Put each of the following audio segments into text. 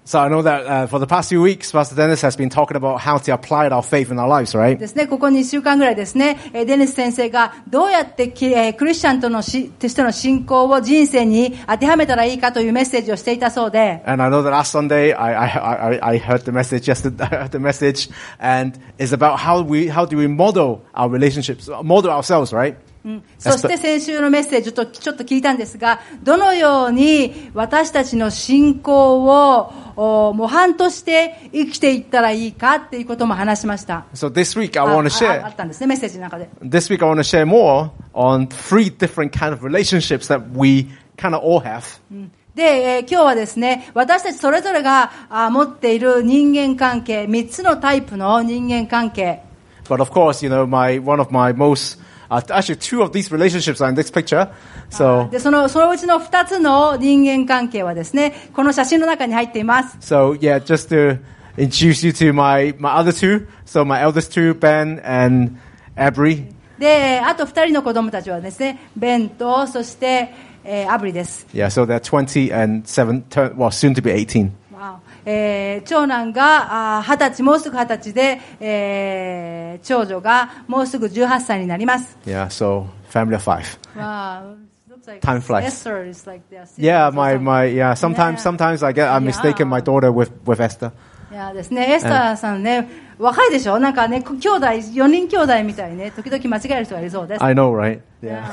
So I know that for the past few weeks, Pastor Dennis has been talking about how to apply our faith in our lives, right? ですね、ここ2週間ぐらいですね、デニス先生がどうやってクリスチャンとしての信仰を人生に当てはめたらいいかというメッセージをしていたそうで。 And I know that last Sunday I heard the message yesterday. I heard the message, and it's about how do we model our relationships, model ourselves, right? そして先週のメッセージとちょっと聞いたんですが、どのように私たちの信仰を模範として生きていったらいいかっていうことも話しました。 So this week I want to share. あったんですね、メッセージの中で。 This week I want to share more on 3 different kind of relationships that we kind of all have. で、今日はですね、私たちそれぞれが持っている人間関係、3つのタイプの人間関係。 But of course, you know, one of my most actually 2 of these relationships are in this picture. So でそのうちの2つの人間関係はですね、この写真の中に入っています。 So yeah, just to introduce you to my other 2. So my eldest 2, Ben and Abri. で、あと2人の子供たちはですね、ベンとそしてアブリです。 Yeah, so they're 20 and 7, well, soon to be 18. 長男が20歳、もうすぐ20歳で、長女がもうすぐ18歳になります。 Yeah, so family of 5. Wow, looks like Time flies. Esther is like their sister. Yeah, yeah. Sometimes I'm mistaken my daughter with Esther. いやですね、エスターさんね、若いでしょ。なんかね、4人兄弟みたいにね、時々間違える人がいるそうです。 I know, right? Yeah.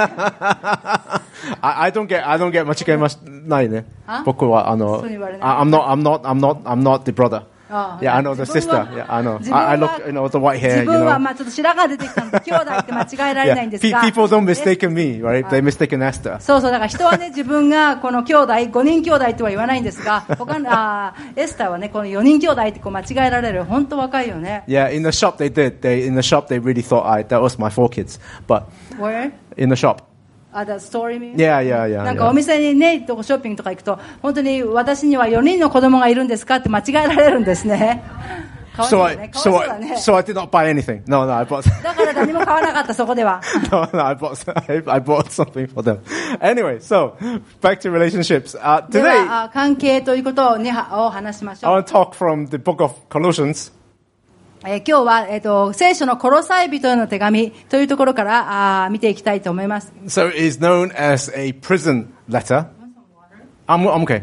I don't get 間違えまないね。僕はI'm not the brother. Yeah, I know the sister. Yeah, I know. I look, you know, the white hair. 自分はちょっと白髪出てきたので、兄弟って間違えられないんですが。 People don't mistake me, right? They mistaken Esther. そうだから人はね、自分がこの兄弟、5人兄弟とは言わないんですが、エスターはね、この4人兄弟ってこう間違えられる。本当若いよね。 Yeah, in the shop they really thought that was my 4 kids. But Where? In the shop. The story means? Yeah. なんかお店にね、ショッピングとか行くと、本当に私には4人の子供がいるんですかって間違えられるんですね。 So I did not buy anything. No, I bought. だから何も買わなかったそこでは。 No, I bought something for them. Anyway, so back to relationships. Today, では関係ということを話しましょう。 I want to talk from the book of Colossians. 今日は、聖書のコロサイ人への手紙というところから見ていきたいと思います。 So it is known as a prison letter. I'm okay.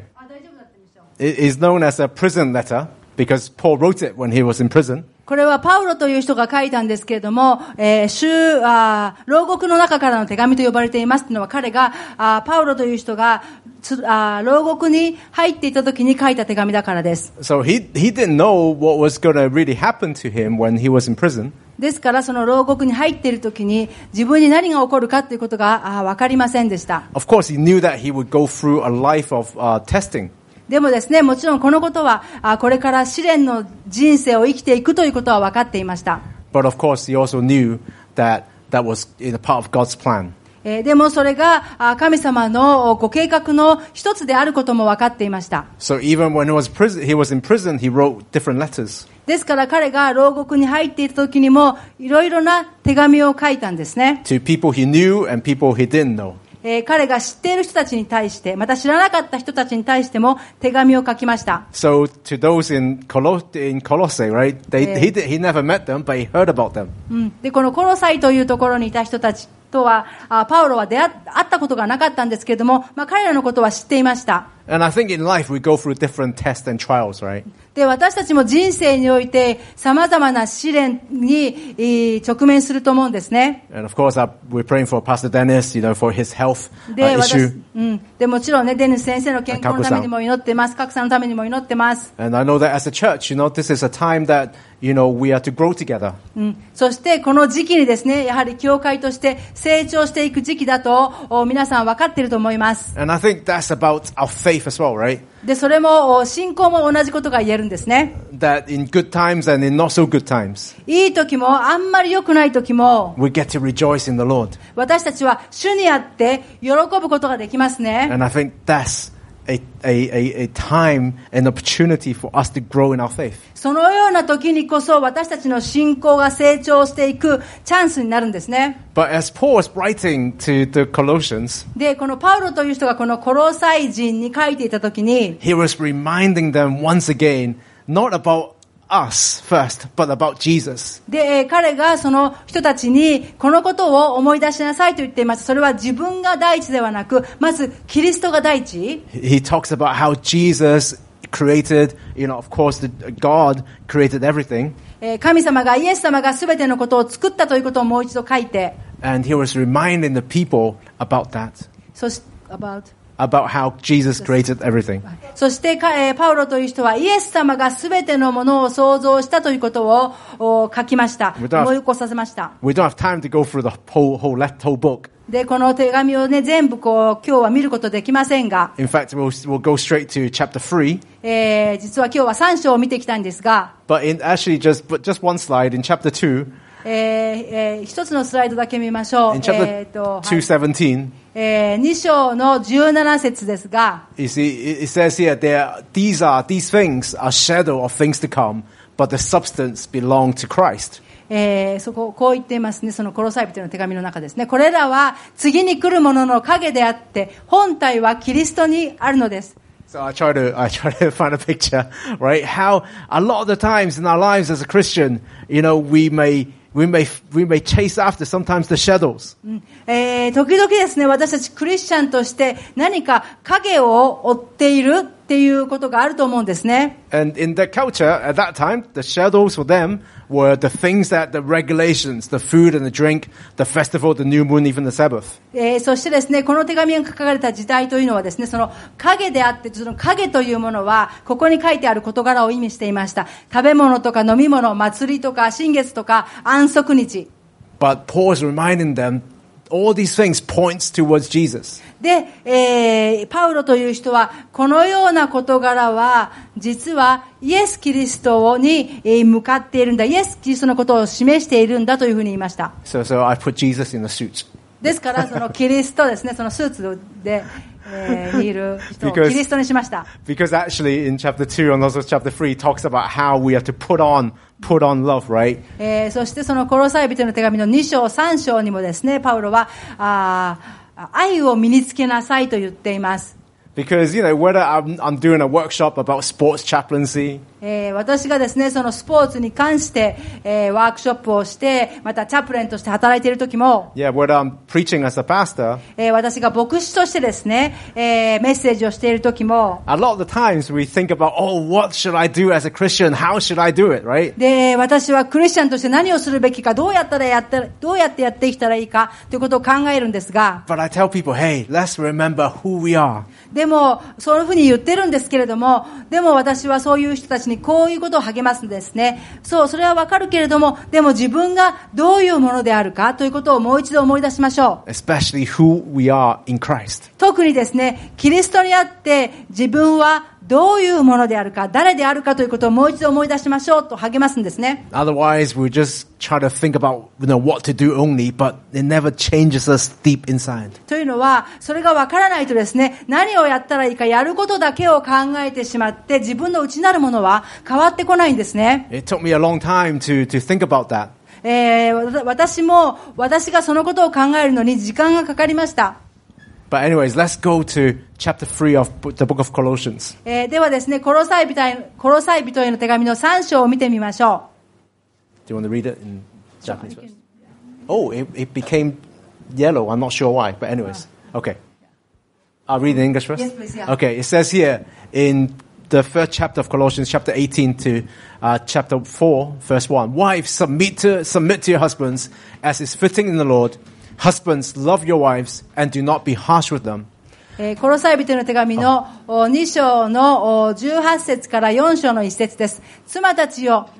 It is known as a prison letter because Paul wrote it when he was in prison. これはパウロという人が書いたんですけれども、牢獄の中からの手紙と呼ばれていますというのは彼がパウロという人が牢獄に入っていた時に書いた手紙だからです。 So he didn't know what was going to really happen to him when he was in prison. ですからその牢獄に入っている時に自分に何が起こるかということが分かりませんでした。 Of course, he knew that he would go through a life of testing. でもですね、もちろんこのことはこれから試練の人生を生きていくということは分かっていました。 But of course, he also knew that was in a part of God's plan. でもそれが神様のご計画の一つであることも分かっていました。 So even when he was in prison, he wrote different letters. ですから彼が牢獄に入っていた時にもいろいろな手紙を書いたんですね。 To people he knew and people he didn't know. 彼が知っている人たちに対して、また知らなかった人たちに対しても手紙を書きました。 So to those in Colossae, right? He never met them, but he heard about them. で、このコロサイというところにいた人たちとは、パウロは会ったことがなかったんですけれども、彼らのことは知っていました。 And I think in life we go through different tests and trials, right? で、私たちも人生において様々な試練に直面すると思うんですね。 And of course, we're praying for Pastor Dennis, for his health issue. で、もちろんね、デニス先生の健康のためにも祈ってます。各さんのためにも祈ってます。 And I know that as a church, this is a time that, we are to grow together. そしてこの時期にですね、やはり教会として成長していく時期だと皆さん分かっていると思います。 And I think that's about our faith as well, right? で、それも信仰も同じことが言えるんですね。 That in good times and in not so good times, いい時もあんまり良くない時も we get to rejoice in the Lord. 私たちは主にあって喜ぶことができますね。 And I think that's a time, an opportunity for us to grow in our faith. そのような時にこそ私たちの信仰が成長していくチャンスになるんですね。 But as Paul was writing to the Colossians, で、このパウロという人がこのコロサイ人に書いていた時に、 he was reminding them once again, not about us first, but about Jesus. で、彼がその人たちにこのことを思い出しなさいと言っています。それは自分が第一ではなく、まずキリストが第一。 He talks about how Jesus created, of course, God created everything. 神様が、イエス様が全てのことを作ったということをもう一度書いて、 And he was reminding the people about that. そして、 about how Jesus created everything. そして、パウロという人はイエス様が全てのものを創造したということを書きました。思い起こさせました。 We don't have time to go through the whole book. で、この手紙をね、全部今日は見ることできませんが。 In fact, we'll go straight to chapter 3. 実は今日は3章を見てきたんですが。 But actually just one slide in chapter 2. 一つのスライドだけ見ましょう。 In chapter 2:17. 2章の17節ですが、 You see, it says here, these things are shadow of things to come, but the substance belong to Christ. こう言っていますね。そのコロサイ人の手紙の中ですね。これらは次に来るものの影であって、本体はキリストにあるのです。 So I try to find a picture, right? How a lot of the times in our lives as a Christian, we may chase after sometimes the shadows. 時々ですね、私たちクリスチャンとして何か影を追っているっていうことがあると思うんですね。 And in that culture at that time, the shadows for them were the things that the regulations, the food and the drink, the festival, the new moon, even the Sabbath. そしてですね、この手紙が書かれた時代というのはですね、その影であって、その影というものは、ここに書いてある事柄を意味していました。食べ物とか飲み物、祭りとか新月とか安息日。 But Paul is reminding them, all these things points towards Jesus. で、パウロという人は、このような事柄は、実はイエス・キリストに向かっているんだ。イエス・キリストのことを示しているんだというふうに言いました。 So I put Jesus in a suit. ですから、そのキリストですね、そのスーツで、にいる人をキリストにしました。 Because actually in chapter 2 and also chapter 3 talks about how we have to put on love, right? そしてそのコロサイ人の手紙の2章3章にもですね、パウロは愛を身につけなさいと言っています。 Because, whether I'm doing a workshop about sports chaplaincy, 私がですね、そのスポーツに関して、ワークショップをして、またチャプレンとして働いている時も、 whether I'm preaching as a pastor, 私が牧師としてですね、メッセージをしている時も、 a lot of the times we think about, what should I do as a Christian? How should I do it, right? で、私はクリスチャンとして何をするべきか、どうやってやっていったらいいかということを考えるんですが、 But I tell people, hey, let's remember who we are. でも、そういうふうに言ってるんですけれども、でも私はそういう人たちにこういうことを励ますんですね。そう、それはわかるけれども、でも自分がどういうものであるかということをもう一度思い出しましょう。 Especially who we are in Christ. 特にですね、キリストにあって自分はどういうものであるか、誰であるかということをもう一度思い出しましょうと励ますんですね。 Otherwise, we just try to think about, what to do only, but it never changes us deep inside. というのは、それがわからないとですね、何をやったらいいか、やることだけを考えてしまって、自分の内なるものは変わってこないんですね。 It took me a long time to think about that. 私がそのことを考えるのに時間がかかりました。 But anyways, let's go to chapter 3 of the book of Colossians. ではですね、コロサイ人への手紙の3章を見てみましょう。Do you want to read it in Japanese first? Oh, it became yellow. I'm not sure why, but anyways. Okay. I'll read in English first? Yes, please, yeah. Okay, it says here in the first chapter of Colossians, chapter 18 to chapter 4, verse 1. Wives, submit to your husbands as is fitting in the Lord.Husbands, love your wives and do not be harsh with them. コロサイ人への手紙の2章の18節から4章の1節です。妻たちを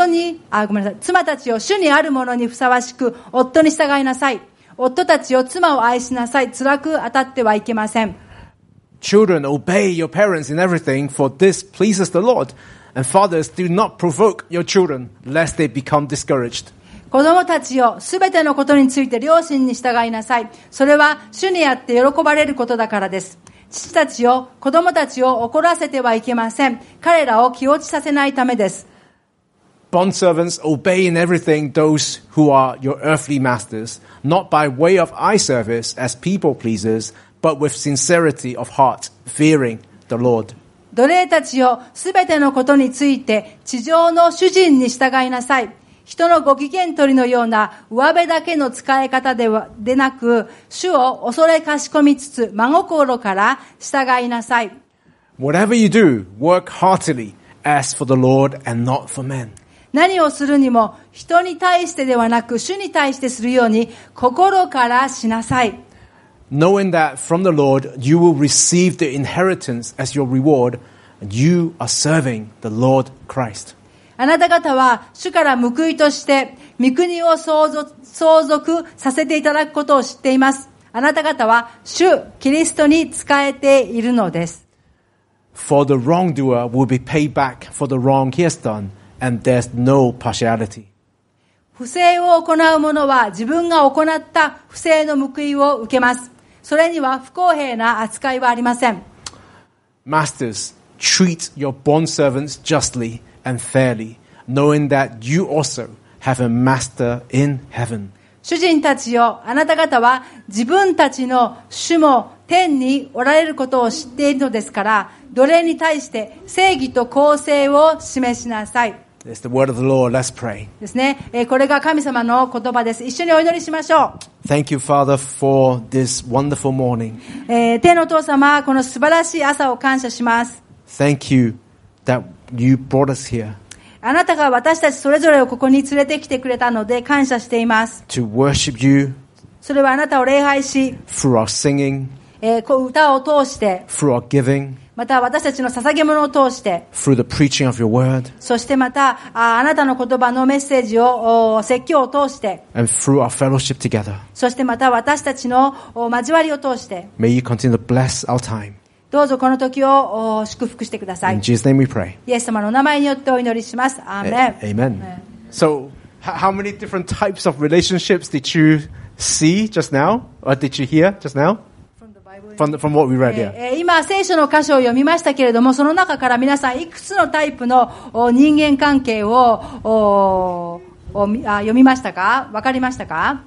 主にあるものにふさわしく夫に従いなさい。夫たちを妻を愛しなさい。辛く当たってはいけません。 Children, obey your parents in everything, for this pleases the Lord. And fathers, do not provoke your children, lest they become discouraged. 子供たちよ、すべてのことについて両親に従いなさい。それは主にあって喜ばれることだからです。 父たちよ、子供たちを怒らせてはいけません。彼らを気落ちさせないためです。 Bondservants, obey in everything those who are your earthly masters, not by way of eye service as people pleasers, but with sincerity of heart, fearing the Lord. 奴隷たちよ、すべてのことについて地上の主人に従いなさい。人のご機嫌取りのような上辺だけの使い方でなく、主を恐れかしこみつつ真心から従いなさい。 Whatever you do, work heartily, as for the Lord and not for men. 何をするにも人に対してではなく主に対してするように心からしなさい。 Knowing that from the Lord you will receive the inheritance as your reward, and you are serving the Lord Christ. あなた方は主から報いとして御国を相続させていただくことを知っています。あなた方は主キリストに仕えているのです。 For the wrongdoer will be paid back for the wrong he has done, and there's no partiality. 不正を行う者は自分が行った不正の報いを受けます。それには不公平な扱いはありません。 Masters, treat your bondservants justly and fairly, knowing that you also have a master in heaven. 主人たちよ、あなた方は自分たちの主も天におられることを知っているのですから、奴隷に対して正義と公正を示しなさい。 It's the word of the Lord. Let's pray. ですね。これが神様の言葉です。一緒にお祈りしましょう。 Thank you, Father, for this wonderful morning. 天のお父様、この素晴らしい朝を感謝します。 Thank you that you brought us here あなたが私たちそれぞれをここに連れてきてくれたので感謝しています。 to worship you それはあなたを礼拝し、 through our singing, 歌を通して、 through our giving, また私たちの捧げ物を通して、 through the preaching of your word, そしてまたあなたの言葉のメッセージを説教を通して、 and through our fellowship together. そしてまた私たちの交わりを通して、 May you continue to bless our time. どうぞこの時を祝福してください。 In Jesus' name we pray. イエス様のお名前によってお祈りします。アーメン。 Amen. So, how many different types of relationships did you see just now? Or did you hear just now? From what we read, yeah. 今、聖書の箇所を読みましたけれども、その中から皆さんいくつのタイプの人間関係を読みましたか？わかりましたか？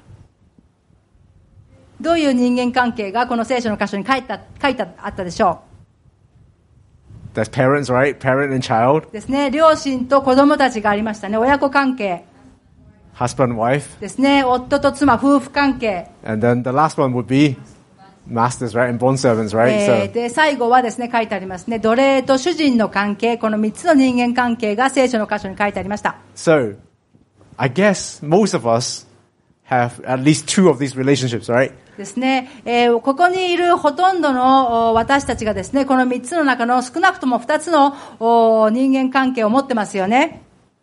どういう人間関係がこの聖書の箇所に書いてあったでしょう？ There's parents, right? Parent and child. ですね。両親と子供たちがありましたね。親子関係。 Husband and wife. ですね。夫と妻、夫婦関係。 And then the last one would be masters, right? And bondservants, right? で、最後はですね、書いてありますね。奴隷と主人の関係、この3つの人間関係が聖書の箇所に書いてありました。 So, I guess most of us have at least two of these relationships, right? ですね。ここにいるほとんどの私たちがですね、この3つの中の少なくとも2つの人間関係を持ってますよね。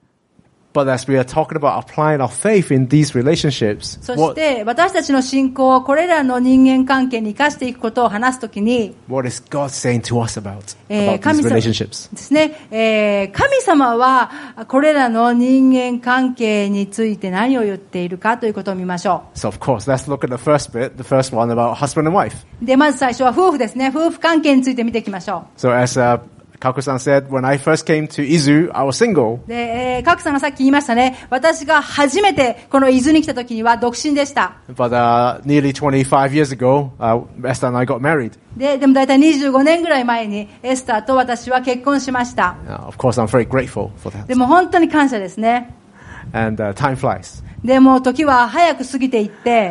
But as we are talking about applying our faith in these relationships, そして私たちの信仰をこれらの人間関係に生かしていくことを話すときに、 what is God saying to us about these relationships? ですね、神様はこれらの人間関係について何を言っているかということを見ましょう。 So of course, let's look at the first bit, the first one about husband and wife. で、まず最初は夫婦ですね。夫婦関係について見ていきましょう。 So as Kaku-san said, when I first came to Izu, I was single. で、カクさんがさっき言いましたね。私が初めてこの伊豆に来た時には独身でした。 But nearly 25 years ago, Esther and I got married. でも大体25年ぐらい前にエスターと私は結婚しました。 Of course, I'm very grateful for that. でも本当に感謝ですね。 And time flies. でも時は早く過ぎていって。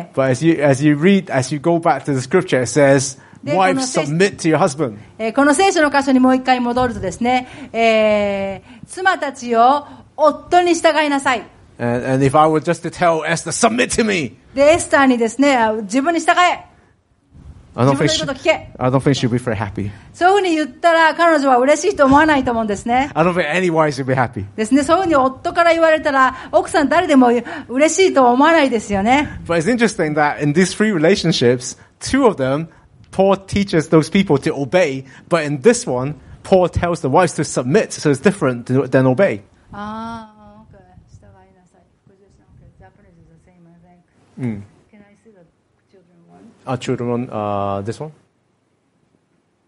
But as you go back to the scripture, it says, Wives, submit to your husband. この聖書の箇所にもう一回戻るとですね、妻たちを夫に従いなさい。 And if I were just to tell Esther, submit to me. で、エスターにですね、自分に従え。 I don't think she'll be very happy. そういうふうに言ったら彼女は嬉しいと思わないと思うんですね。 I don't think any wives will be happy. ですね、そういうふうに夫から言われたら奥さん誰でも嬉しいとは思わないですよね。 But it's interesting that in these three relationships, two of them, Paul teaches those people to obey, but in this one, Paul tells the wives to submit, so it's different than obey. Okay. 従いなさい。Japanese is the same, I think. Can I see the children one? Children, this one?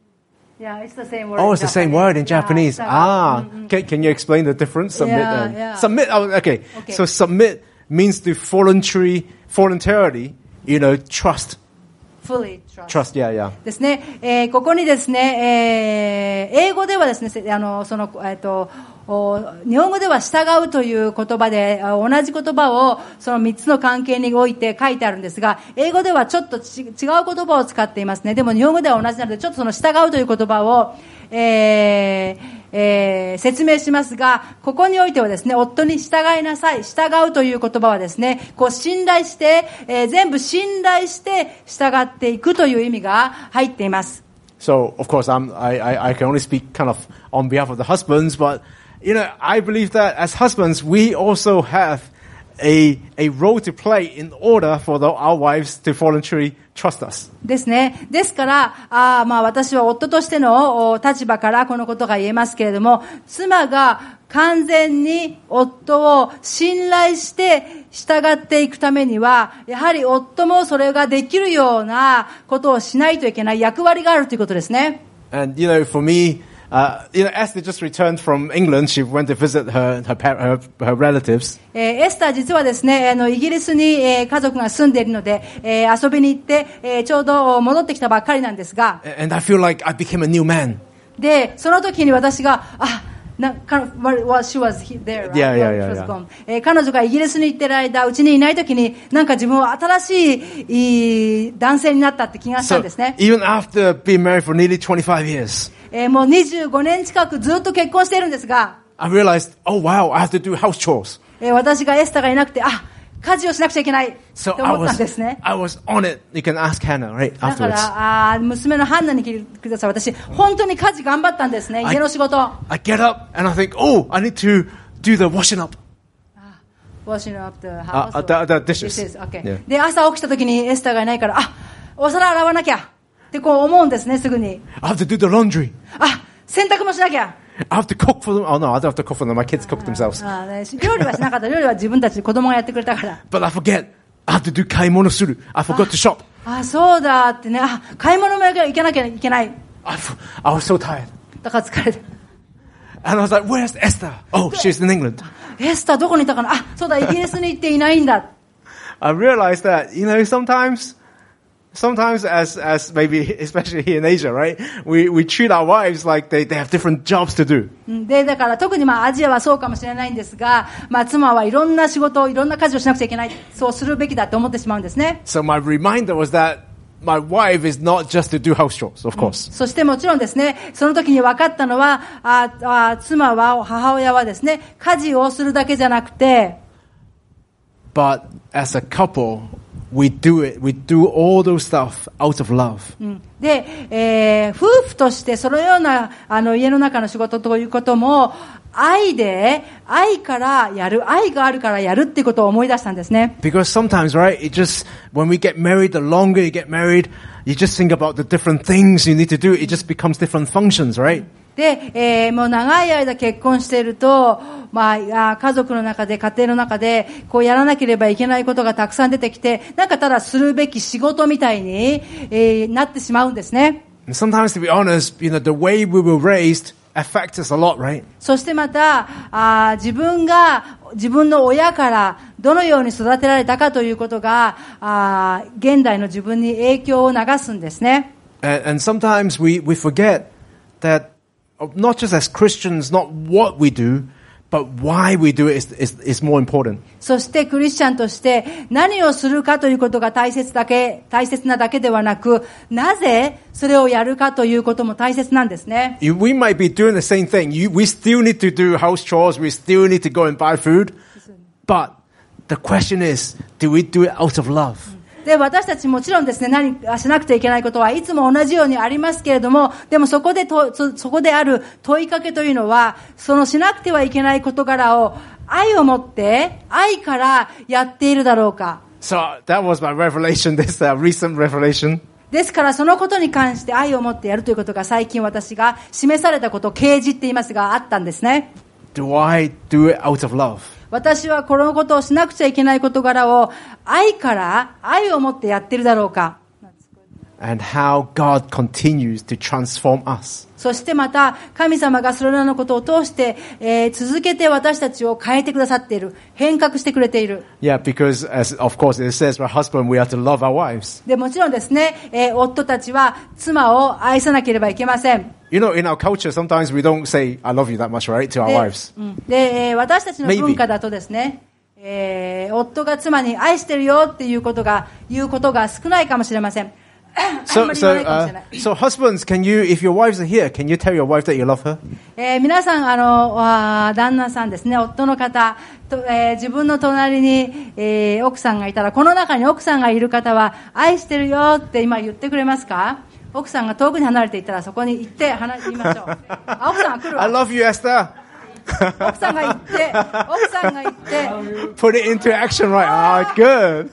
Yeah, it's the same word. Oh, it's the same word in Japanese. Can you explain the difference? Submit. Submit. Oh, okay. So submit means to voluntarily, trust. Fully trust. Yeah. ですね。ここにですね、英語ではですね、日本語では従うという言葉で、同じ言葉をその3つの関係において書いてあるんですが、英語ではちょっと違う言葉を使っていますね。でも日本語では同じなので、ちょっとその従うという言葉を、説明しますが、ここにおいてはですね、夫に従いなさい、従うという言葉はですね、こう信頼して、全部信頼して従っていくという意味が入っています。 So, of course, I can only speak kind of on behalf of the husbands, but I believe that as husbands, we also have a role to play in order for our wives to voluntarily trust us. ですね。ですから、私は夫としての立場からこのことが言えますけれども、妻が完全に夫を信頼して従っていくためには、やはり夫もそれができるようなことをしないといけない役割があるということですね。 And, for me, Esther just returned from England. She went to visit her relatives. エスター実はですね、イギリスに、家族が住んでいるので、遊びに行って、ちょうど戻ってきたばっかりなんですが。 And I feel like I became a new man. で、その時に私が、she was there, right? Yeah. She was gone. 彼女がイギリスに行ってる間、うちにいない時に、なんか自分は新しい男性になったって気がしたんですね。 So, even after being married for nearly 25 years. もう25年近くずっと結婚しているんですが、 I realized, oh wow, I have to do house chores. 私がエスタがいなくて、家事をしなくちゃいけないと思ったんですね。 I was on it. You can ask Hannah, right? だから、娘のハンナに聞いてください。私、本当に家事頑張ったんですね。家の仕事。 I get up and I think, oh, I need to do the washing up. Washing up the house. The dishes. Okay. Yeah. で、朝起きた時にエスタがいないから、お皿洗わなきゃってこう思うんですね、すぐに。 I have to do the laundry. 洗濯もしなきゃ。 I have to cook for them. Oh no, I don't have to cook for them. My kids cook themselves. 料理はしなかった。料理は自分たち子供がやってくれたから。 But I forget. I have to do 買い物する. I forgot to shop. そうだってね。買い物も行かなきゃいけない。 I was so tired. だから疲れて。 And I was like, where's Esther? Oh, she's in England. エスターどこにいたかな。そうだ、イギリスに行っていないんだ。 I realized that, sometimes as maybe, especially here in Asia, right? We treat our wives like they have different jobs to do. で、だから特にアジアはそうかもしれないんですが、妻はいろんな仕事、いろんな家事をしなくちゃいけない。そうするべきだと思ってしまうんですね。 So my reminder was that my wife is not just to do house chores, of course. そしてもちろんですね、その時に分かったのは、母親はですね、家事をするだけじゃなくて、 But as a couple, we do all those stuff out of love. で、夫婦としてそのような家の中の仕事ということも愛からやる、愛があるからやるっていうことを思い出したんですね。 Because sometimes, right, when we get married, the longer you get married, you just think about the different things you need to do. It just becomes different functions, right? で、もう長い間結婚していると、家族の中で、家庭の中で、こうやらなければいけないことがたくさん出てきて、なんかただするべき仕事みたいに、なってしまうんですね。 And sometimes, to be honest, the way we were raised affects us a lot, right? そしてまた、自分の親からどのように育てられたかということが、現代の自分に影響を流すんですね。 And sometimes we forget that not just as Christians, not what we do, but why we do it is more important. そしてクリスチャンとして何をするかということが大切なだけではなく、なぜそれをやるかということも大切なんですね。 We might be doing the same thing. We still need to do house chores. We still need to go and buy food. But the question is, do we do it out of love? で、私たちもちろんですね、何かしなくてはいけないことはいつも同じようにありますけれども、でもそこである問いかけというのは、そのしなくてはいけない事柄を愛を持って、愛からやっているだろうか。 So that was my revelation, this recent revelation. ですからそのことに関して愛を持ってやるということが最近私が示されたこと、啓示って言いますがあったんですね。 Do I do it out of love? 私はこのことをしなくちゃいけない事柄を愛を持ってやってるだろうか。 and how God continues to transform us. そしてまた神様がそれらのことを通して、続けて私たちを変えてくださっている、変革してくれている。 Yeah, because of course it says, my husband, we have to love our wives. でもちろんですね、夫たちは妻を愛さなければいけません。 You know, in our culture, sometimes we don't say, I love you that much, right, to our wives. で、私たちの文化だとですね、夫が妻に愛してるよっていうことが言うことが少ないかもしれません。 So husbands, can you, if your wives are here, can you tell your wife that you love her? 皆さん、旦那さんですね、夫の方と、自分の隣に、奥さんがいたら、この中に奥さんがいる方は、愛してるよって今言ってくれますか？奥さんが遠くに離れていたら、そこに行って言いましょう。奥さんが来るわ。 I love you, Esther. 奥さんが行って、 Put it into action, right? Ah, good.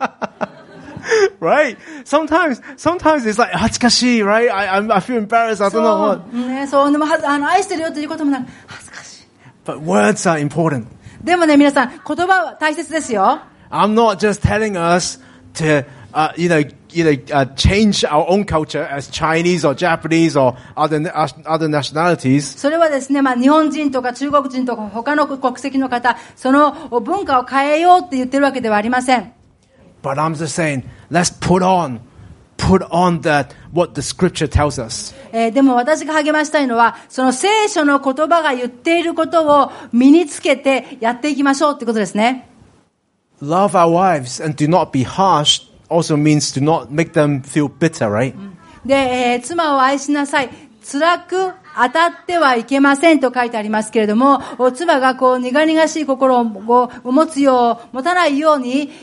Right? Sometimes it's like, 恥ずかしい, right? I feel embarrassed. I don't know what. ね、そう、でも、愛してるよということもなく、恥ずかしい。 But words are important. でもね、皆さん、言葉は大切ですよ。 I'm not just telling us to, change our own culture as Chinese or Japanese or other nationalities. それはですね、日本人とか中国人とか他の国籍の方、その文化を変えようって言ってるわけではありません。 But I'm just saying, let's put on that what the scripture tells us. でも私が励ましたいのは、その聖書の言葉が言っていることを身につけてやっていきましょうってことですね。 Love our wives and do not be harsh also means do not make them feel bitter, right? で、妻を愛しなさい。辛く当たってはいけませんと書いてありますけれども、妻がこう苦々しい心を持たないよう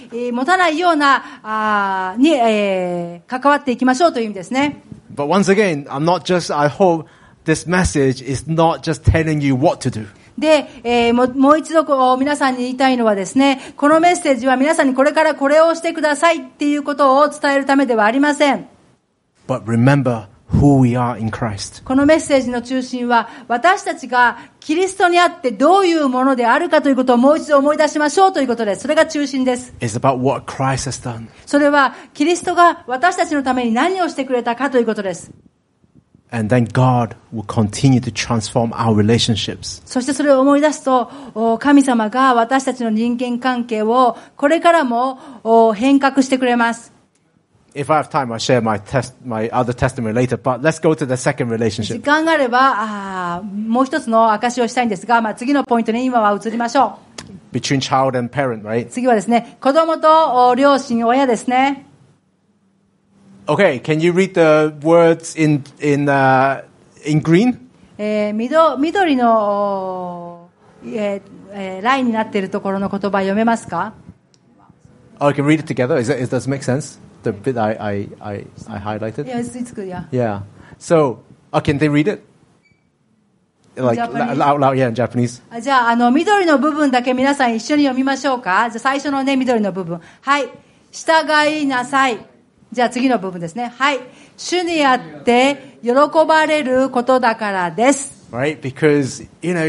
なに、関わっていきましょうという意味ですね。 But once again, I hope this message is not just telling you what to do. で、もう一度皆さんに言いたいのはですね、このメッセージは皆さんにこれからこれをしてくださいっていうことを伝えるためではありません。 But remember who we are in Christ. このメッセージの中心は、私たちがキリストにあってどういうものであるかということをもう一度思い出しましょうということです。それが中心です。 It's about what Christ has done. それはキリストが私たちのために何をしてくれたかということです。 And then God will continue to transform our relationships. そしてそれを思い出すと、神様が私たちの人間関係をこれからも変革してくれます。 If I have time, I'll share my other testimony later, but let's go to the second 時 relationship. 間があれば、もう一つの証しをしたいんですが、次のポイントに今は移りましょう。 Between child and parent, right? 次はですね、子供と両親、親ですね。 Okay, can you read the words in green? 緑の、ラインになっているところの言葉読めますか？ Oh, we can read it together. Does that make sense? The bit I highlighted? Yeah, it's good, yeah. Yeah. So, can they read it? Like, Japanese? out loud, yeah, in Japanese. じゃあ、緑の部分だけ皆さん一緒に読みましょうか。じゃあ、最初のね、緑の部分。はい。従いなさい。じゃあ、次の部分ですね。はい。主にあって喜ばれることだからです。 Right? Because,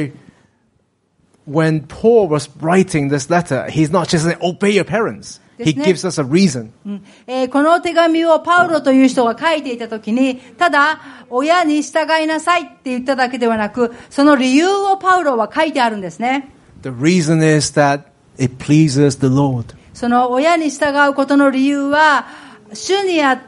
when Paul was writing this letter, he's not just saying, obey your parents. He gives us a reason. この手紙をパウロという人が書いていたときに、ただ、親に従いなさいって言っただけではなく、その理由をパウロは書いてあるんですね。 The reason is that it pleases the Lord. その親に従うことの理由は、主にあって、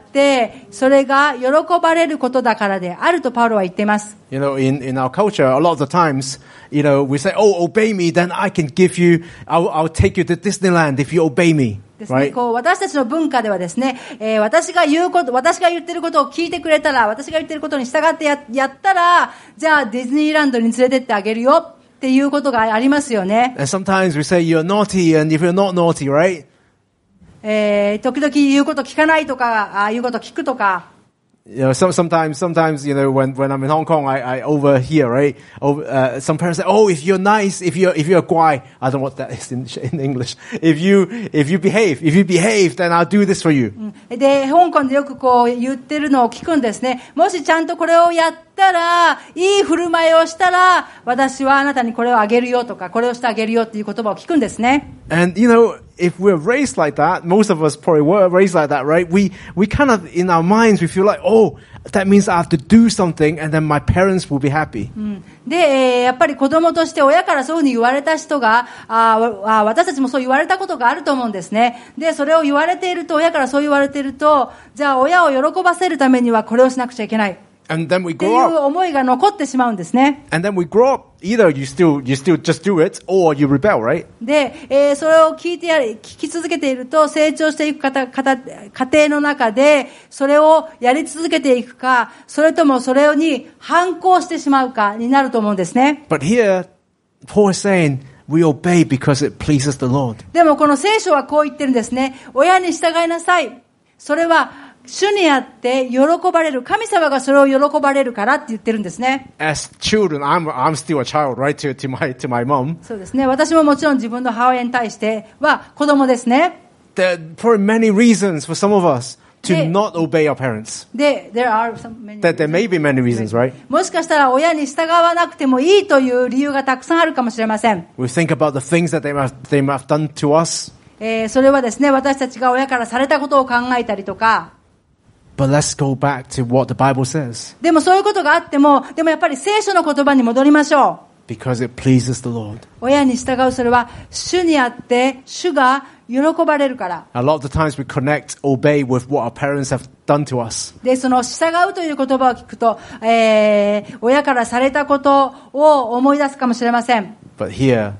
それが喜ばれることだからであるとパウロは言っています。 In our culture, a lot of the times, we say, oh, obey me, then I can give you, I'll take you to Disneyland if you obey me. ですね、私たちの文化ではですね、私が言ってることを聞いてくれたら、私が言ってることに従ってやったら、じゃあディズニーランドに連れてってあげるよっていうことがありますよね。 And sometimes we say you're naughty, and if you're not naughty, right? 時々言うこと聞かないとか、言うこと聞くとか。 Sometimes, when I'm in Hong Kong, I overhear, right? Some parents say, oh, if you're nice, if you're guai, I don't know what that is in English. If you behave, then I'll do this for you. で、香港でよく言ってるのを聞くんですね。もしちゃんとこれをやったら、いい振る舞いをしたら、私はあなたにこれをあげるよとか、これをしてあげるよっていう言葉を聞くんですね。 And, if we're raised like that, most of us probably were raised like that, right? We kind of, in our minds, we feel like, oh, that means I have to do something and then my parents will be happy. で、やっぱり子供として親からそういうふうに言われた人が、私たちもそう言われたことがあると思うんですね。で、それを言われていると、親からそう言われていると、じゃあ親を喜ばせるためにはこれをしなくちゃいけない。 And then we ってい grow う up. 思いが残ってしまうんですね。 And then we grow up. Either you still just do it or you rebel, right? で、それを聞き続けていると、成長していく過程の中で、それをやり続けていくか、それともそれに反抗してしまうかになると思うんですね。 But here, Paul is saying, we obey because it pleases the Lord. でもこの聖書はこう言ってるんですね。親に従いなさい。それは、主にあって喜ばれる。神様がそれを喜ばれるからって言ってるんですね。 As children, I'm still a child, right? To my mom. そうですね。私ももちろん自分の母親に対しては子供ですね。 There are probably many reasons for some of us to not obey our parents. で、there may be many reasons, right? もしかしたら親に従わなくてもいいという理由がたくさんあるかもしれません。 We think about the things that they may have done to us. それはですね、私たちが親からされたことを考えたりとか。 But let's go back to what the Bible says. でもそういうことがあっても、でもやっぱり聖書の言葉に戻りましょう。Because it pleases the Lord. 親に従うそれは主にあって主が喜ばれるから。 A lot of the times we connect obey with what our parents have done to us. で、その従うという言葉を聞くと、親からされたことを思い出すかもしれません。 But here,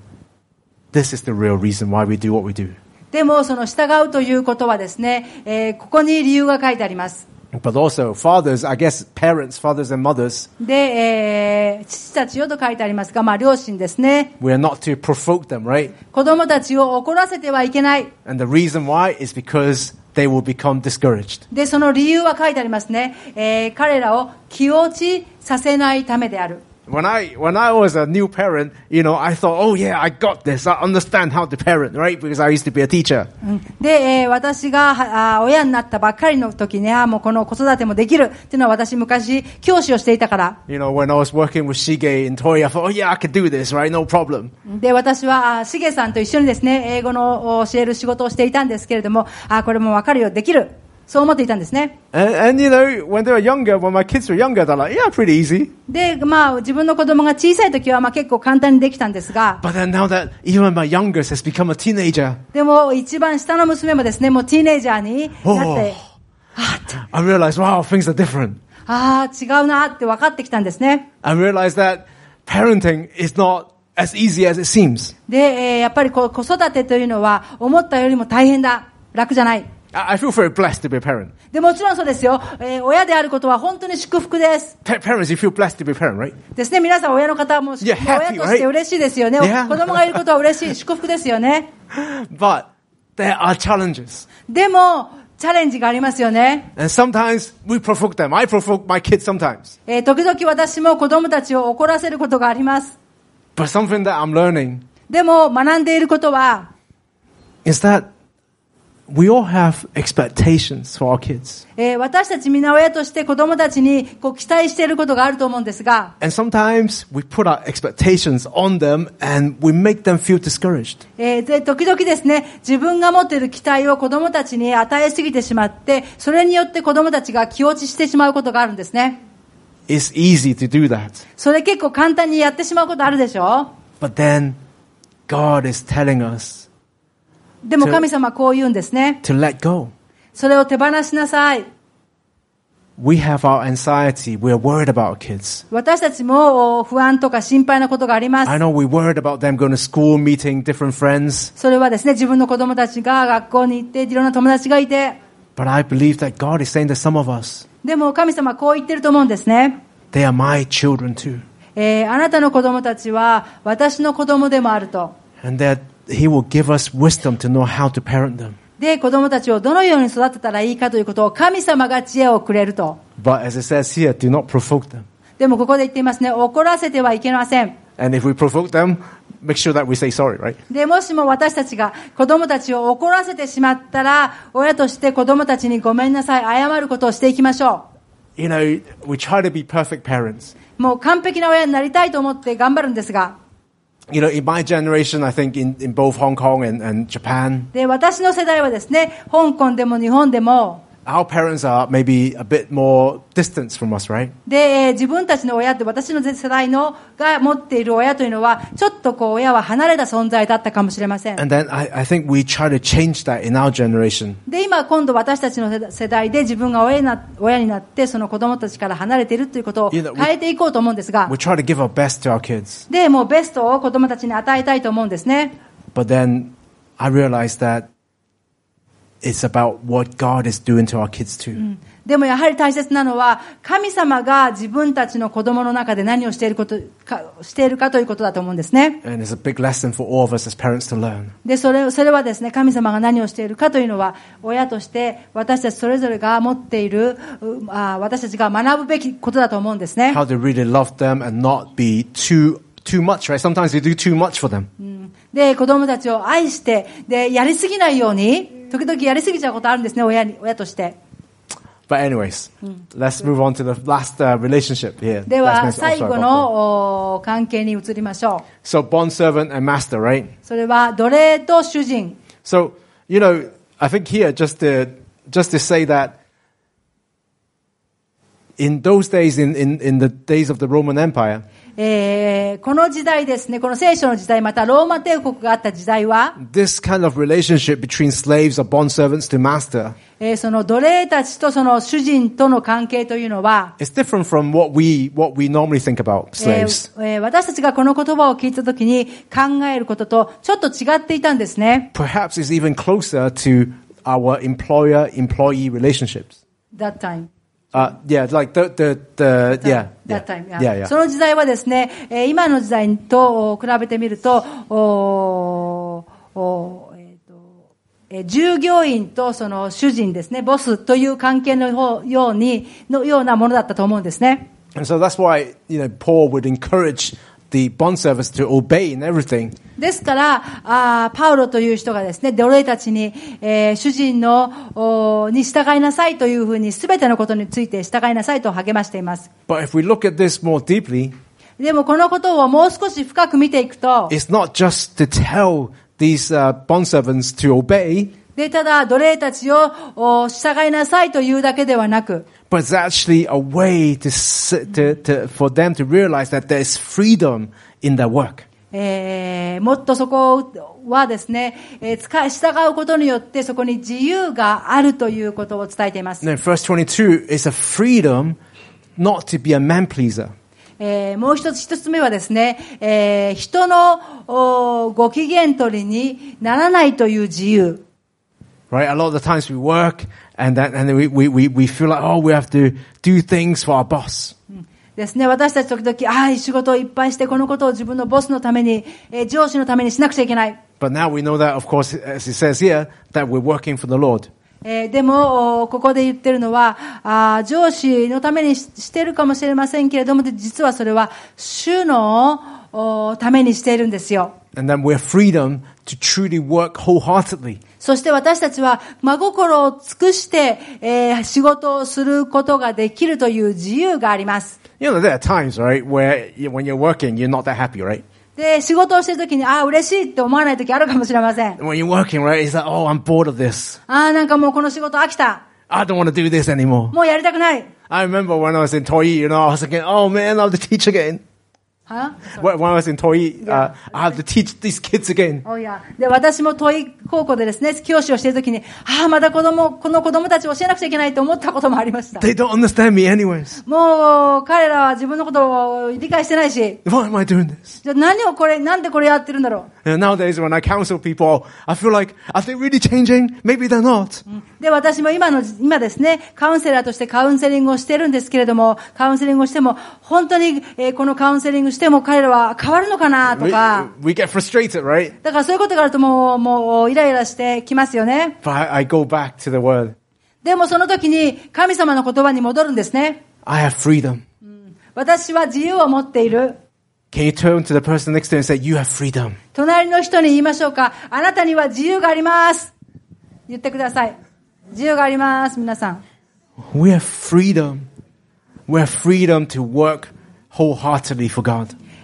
this is the real reason why we do what we do. でもその従うということはですね、ここに理由が書いてあります。 But also, fathers, I guess parents, fathers and mothers. で、父たちよと書いてありますが、両親ですね。 We are not to provoke them, right? 子供たちを怒らせてはいけない。 And the reason why is because they will become discouraged. で、その理由は書いてありますね。彼らを気落ちさせないためである。 When I was a new parent, I thought, oh yeah, I got this. I understand how to parent, right? Because I used to be a teacher. で、私が親になったばっかりの時ね、もうこの子育てもできるっていうのは私昔教師をしていたから。 When I was working with Shige in Toei, I thought, oh yeah, I can do this, right? No problem. で、私はしげさんと一緒にですね、英語の教える仕事をしていたんですけれども、これもわかるよ、できる。そう思っていたんですね。 And when they were younger, when my kids were younger, they're like, yeah, pretty easy. で、自分の子供が小さい時は結構簡単にできたんですが。 But then now that even my youngest has become a teenager. でも一番下の娘もですね、もうティーネイジャーになって、 I realized, wow, things are different. 違うなって分かってきたんですね。 I realized that parenting is not as easy as it seems. で、やっぱり子育てというのは思ったよりも大変だ。楽じゃない。 I feel very blessed to be a parent. で、もちろんそうですよ。親であることは本当に祝福です。 Parents, you feel blessed to be a parent, right? ですね。皆さん親の方も、親として嬉しいですよね。 Yeah. 子供がいることは嬉しい。祝福ですよね。 But there are challenges. でも、チャレンジがありますよね。 And sometimes we provoke them. I provoke my kids sometimes. 時々私も子供たちを怒らせることがあります。 But something that I'm learning. でも、学んでいることは、 is that we all have expectations for our kids. 私たちみんな親として子供たちに期待していることがあると思うんですが。 And sometimes we put our expectations on them and we make them feel discouraged. で、時々ですね、自分が持っている期待を子供たちに与えすぎてしまって、それによって子供たちが気落ちしてしまうことがあるんですね。 It's easy to do that. それ結構簡単にやってしまうことあるでしょ？ But then God is telling us でも神様はこう言うんですね。 to let go. それを手放しなさい。 We have our anxiety. We are worried about our kids. 私たちも不安とか心配なことがあります。 I know we're worried about them going to school, meeting different friends. それはですね、自分の子供たちが学校に行っていろんな友達がいて。 But I believe that God is saying to some of us. でも神様はこう言ってると思うんですね。 They are my children too. あなたの子供たちは私の子供でもあると。 And that He will give us wisdom to know how to parent them. で、子供たちをどのように育てたらいいかということを神様が知恵をくれると。 But as it says here, do not provoke them. でもここで言っていますね、怒らせてはいけません。 And if we provoke them, make sure that we say sorry, right? で、もしも私たちが子供たちを怒らせてしまったら、親として子供たちにごめんなさい、謝ることをしていきましょう。You know, we try to be perfect parents. もう完璧な親になりたいと思って頑張るんですが。 You know, in my generation, I think in both Hong Kong and Japan, で、私の世代はですね、香港でも日本でも、 our parents are maybe a bit more distant from us, right? で、自分たちの親って私の世代のが持っている親というのは、ちょっとこう親は離れた存在だったかもしれません。 And then I think we try to change that in our generation. で、今度私たちの世代で自分が親になって、その子供たちから離れているということを変えていこうと思うんですが、 We try to give our best to our kids. で、もうベストを子供たちに与えたいと思うんですね。 But then I realized that it's about what God is doing to our kids too. でもやはり大切なのは、神様が自分たちの子供の中で何をしているかということだと思うんですね。 And it's a big lesson for all of us as parents to learn. で、それはですね、神様が何をしているかというのは、親として私たちそれぞれが持っている、私たちが学ぶべきことだと思うんですね。 How to really love them and not be too much, right? Sometimes we do too much for them. で、子供たちを愛して、で、やりすぎないように、時々やりすぎちゃうことあるんですね、親として。 But anyways, let's move on to the last relationship here. では、最後の関係に移りましょう。 So bondservant and master, right? それは奴隷と主人。 So, you know, I think here just to say that in those days, in the days of the Roman Empire, この時代ですね、この聖書の時代、またローマ帝国があった時代は、 this kind of relationship between slaves or bondservants to master その奴隷たちとその主人との関係というのは、 is different from what we normally think about slaves. 私たちがこの言葉を聞いたときに考えることとちょっと違っていたんですね。 Perhaps it's even closer to our employer-employee relationships. That time. Yeah, like That time, yeah. その時代はですね、今の時代と比べてみると、従業員とその主人ですね、ボスという関係のようなものだったと思うんですね。 And so that's why, you know, Paul would encourage the bondservants to obey in everything. ですから、パウロという人がですね、奴隷たちに、主人に従いなさいというふうに、すべてのことについて従いなさいと励ましています。 But if we look at this more deeply, でもこのことをもう少し深く見ていくと、 it's not just to tell these bondservants to obey, で、ただ奴隷たちを従いなさいというだけではなく、 but it's actually a way for them to realize that there is freedom in their work. もっとそこはですね、従うことによってそこに自由があるということを伝えています。 And then verse 22 is a freedom not to be a man pleaser. もう一つ目はですね、人のご機嫌取りにならないという自由。 Right? A lot of the times we work and then we feel like, oh, we have to do things for our boss. ですね、私たち時々、仕事をいっぱいして、このことを自分のボスのために、上司のためにしなくちゃいけない。 But now we know that, of course, as it says here, that we're working for the Lord. でも、ここで言ってるのは、上司のためにしてるかもしれませんけれども、実はそれは、主のためにしているんですよ。 And then we're freedom to truly work wholeheartedly. そして私たちは真心を尽くして、仕事をすることができるという自由があります。 You know, there are times, right, where when you're working, you're not that happy, right? で、仕事をしているときに、嬉しいって思わないときあるかもしれません。 When you're working, right, it's like, oh, I'm bored of this. なんかもうこの仕事飽きた。 I don't want to do this anymore. もうやりたくない。 I remember when I was in Toei, you know, I was thinking, oh man, I'll have to teach again. When I was in Toei, I have to teach these kids again. で、私もトイ高校でですね、教師をしているときに、またこの子供たちを教えなくちゃいけないと思ったこともありました。 They don't understand me anyways. もう、彼らは自分のことを理解してないし。 Why am I doing this? じゃあなんでこれやってるんだろう。 Nowadays when I counsel people, I feel like, are they really changing? Maybe they're not. で、私も今ですね、カウンセラーとしてカウンセリングをしてるんですけれども、カウンセリングをしても、本当に、このカウンセリングしても彼らは変わるのかなとか。 We get frustrated, right? だからそういうことがあるともうイライラしてきますよね。 But I go back to the word. でもその時に神様の言葉に戻るんですね。 I have freedom. 私は自由を持っている。 Can you turn to the person next to you and say, you have freedom? 隣の人に言いましょうか。あなたには自由があります。言ってください。自由があります、皆さん。 We have freedom. We have freedom to work wholeheartedly for God.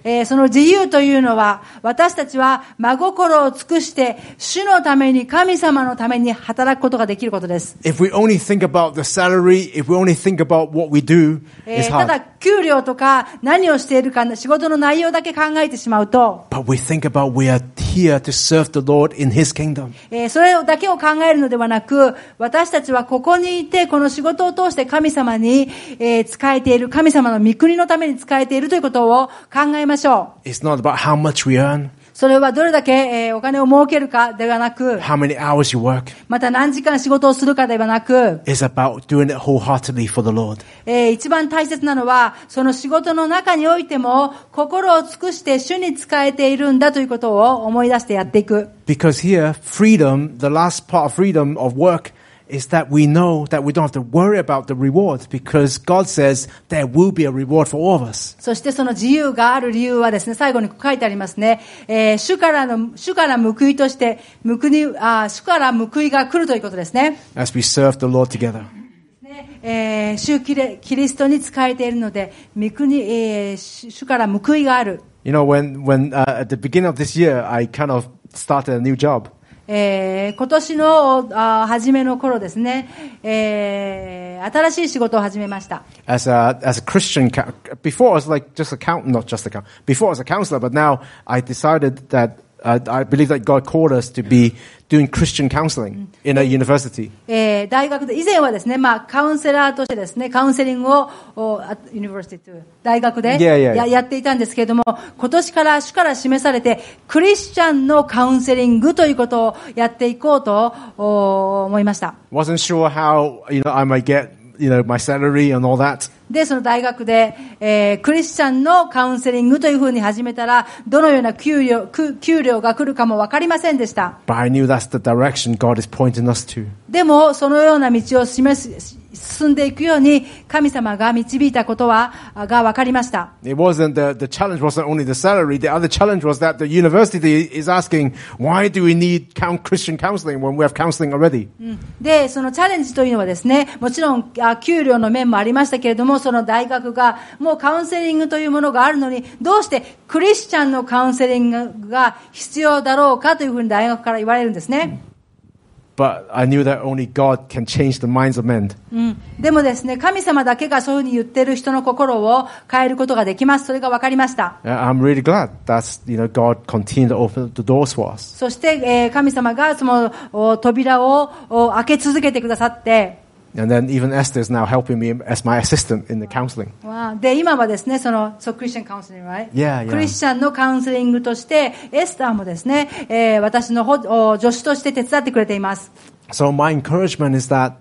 その自由というのは、私たちは真心を尽くして、主のために、神様のために働くことができることです。 If we only think about the salary, if we only think about what we do, it's た hard. だ、給料とか何をしているか、仕事の内容だけ考えてしまうと、 But we think about we are here to serve the Lord in His kingdom. それだけを考えるのではなく、私たちはここにいて、この仕事を通して神様に、仕えている、神様の御国のために仕えているということを考えましょう。 It's not about how much we earn, それはどれだけ、お金を儲けるかではなく、 how many hours you work. また何時間仕事をするかではなく、 It's about doing it wholeheartedly for the Lord. 一番大切なのは、その仕事の中においても、心を尽くして主に仕えているんだということを思い出してやっていく。 Because here, freedom, the last part of freedom of work, is that we know that we don't have to worry about the reward because God says there will be a reward for all of us. そしてその自由がある理由はですね、最後に書いてありますね。主から報いとして、主から報いが来るということですね。 As we serve the Lord together. 主キリストに仕えているので、主から報いがある。 You know, when at the beginning of this year, I kind of started a new job. 今年の初めの頃ですね、新しい仕事を始めました。 As a Christian, before I was like just not just accountant, before I was a counselor, but now I decided that I believe that God called us to be doing Christian counseling in a university. 大学で、以前はですね、カウンセラーとしてですね、カウンセリングを、大学でやっていたんですけれども、今年から主から示されて、クリスチャンのカウンセリングということをやっていこうと思いました。 Wasn't sure how, I might get, my salary and all that. で、その大学で、クリスチャンのカウンセリングというふうに始めたら、どのような給料が来るかもわかりませんでした。 But I knew that's the direction God is pointing us to. でも、そのような道を進んでいくように、神様が導いたことがわかりました。 It wasn't the challenge wasn't only the salary. The other challenge was that the university is asking, why do we need Christian counseling when we have counseling already? で、そのチャレンジというのはですね、もちろん給料の面もありましたけれども、その大学がもうカウンセリングというものがあるのに、どうしてクリスチャンのカウンセリングが必要だろうかというふうに大学から言われるんですね。 But I knew that only God can change the minds of men. でもですね、神様だけがそういうふうに言っている人の心を変えることができます。それが分かりました。 I'm really glad that God continued to open the doors for us. そして、神様がその扉を開け続けてくださって、 And then even Esther is now helping me as my assistant in the counseling. で、今はですね、クリスチャンカウンセリング、right? Yeah. クリスチャンのカウンセリングとして、エスターもですね、私の助手として手伝ってくれています。 So my encouragement is that,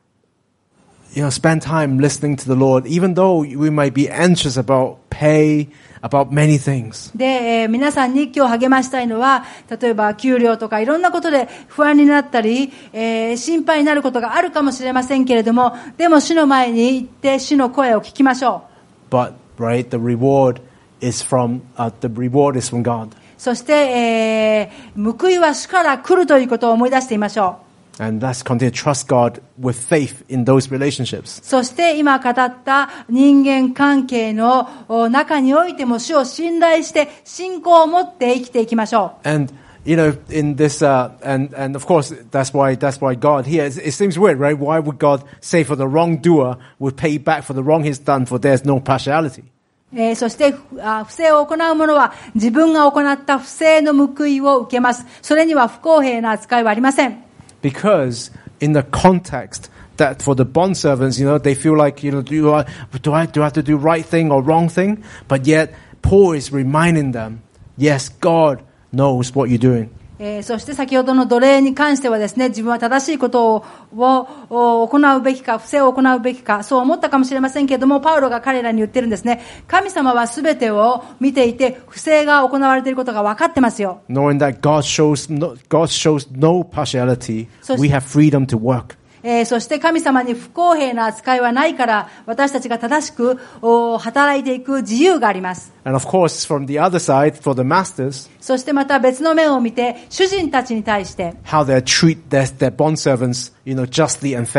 spend time listening to the Lord, even though we might be anxious about pay, about many things. で、皆さんに今日励ましたいのは、例えば給料とかいろんなことで不安になったり、心配になることがあるかもしれませんけれども、でも主の前に行って主の声を聞きましょう。But, right, the reward is from God. そして、報いは主から来るということを思い出してみましょう。 And let's continue to trust God with faith in those relationships. そして今語った人間関係の中においても主を信頼して信仰を持って生きていきましょう。 And in this, and of course, that's why God here, it seems weird, right? Why would God say for the wrongdoer would pay back for the wrong he's done, for there's no partiality? そして不正を行う者は自分が行った不正の報いを受けます。それには不公平な扱いはありません。 Because in the context that for the bond servants, they feel like, do I have to do right thing or wrong thing? But yet Paul is reminding them, yes, God knows what you're doing. そして先ほどの奴隷に関してはですね、自分は正しいことを行うべきか、不正を行うべきか、そう思ったかもしれませんけれども、パウロが彼らに言ってるんですね。神様は全てを見ていて、不正が行われていることが分かってますよ。 Knowing that God shows no partiality, we have freedom to work. そして神様に不公平な扱いはないから、私たちが正しく働いていく自由があります。 And of course, from the other side, for the masters, そしてまた別の面を見て、主人たちに対して、 how they treat their bond servants, justly and fairly.